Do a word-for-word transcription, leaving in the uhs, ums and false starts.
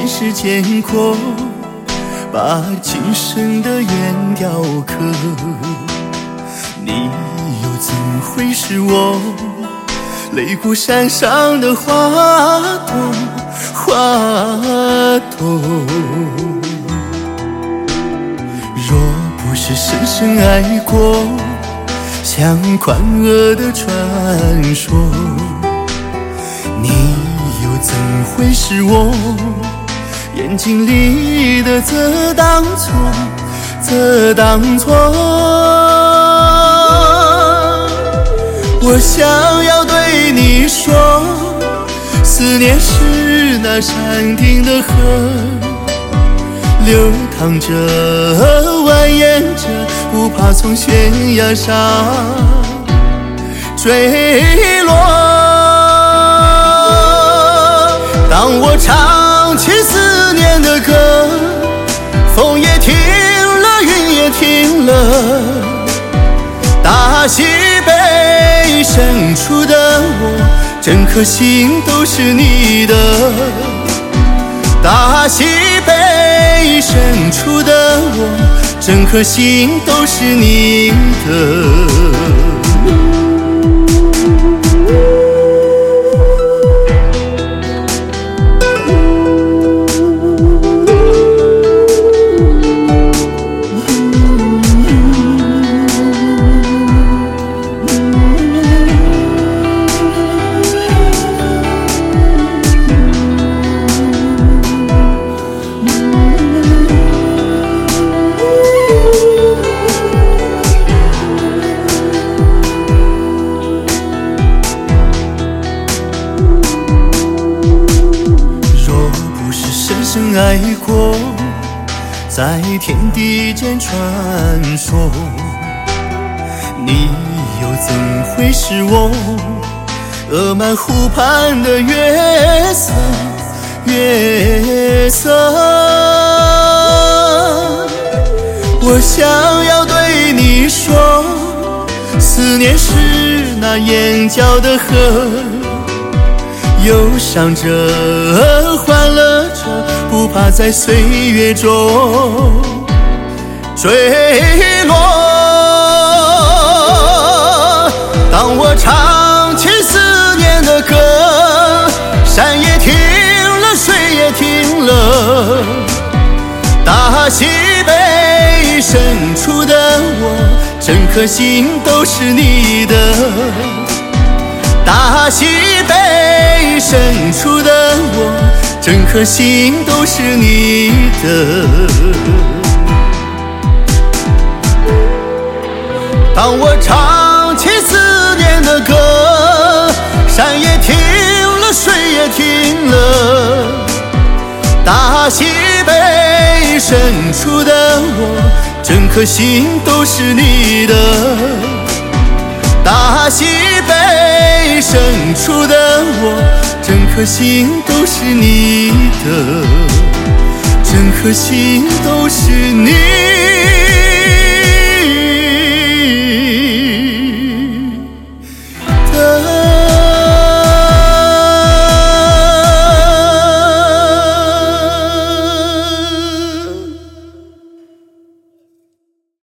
世间过，把今生的缘雕刻。你又怎会是我擂鼓山上的花朵，花朵？若不是深深爱过，像宽额的传说，你又怎会是我眼睛里的这当错，这当错？我想要对你说，思念是那山顶的河，流淌着，蜿蜒着，不怕从悬崖上坠落。当我唱起思念的歌，风也停了，云也停了，大西北深处的我，整颗心都是你的。大西北深处的我，整颗心都是你的。爱过，在天地间传说，你又怎会是我额满湖畔的月色，月色？我想要对你说，思念是那眼角的河，忧伤着，欢乐着，不怕在岁月中坠落。当我唱起思念的歌，山也停了，水也停了，大西北深处的我，整颗心都是你的。大西北深处的我，整颗心都是你的。当我唱起思念的歌，山也停了，水也停了，大西北深处的我，整颗心都是你的。大西北深处的我，整颗心都是你的，整颗心都是你的。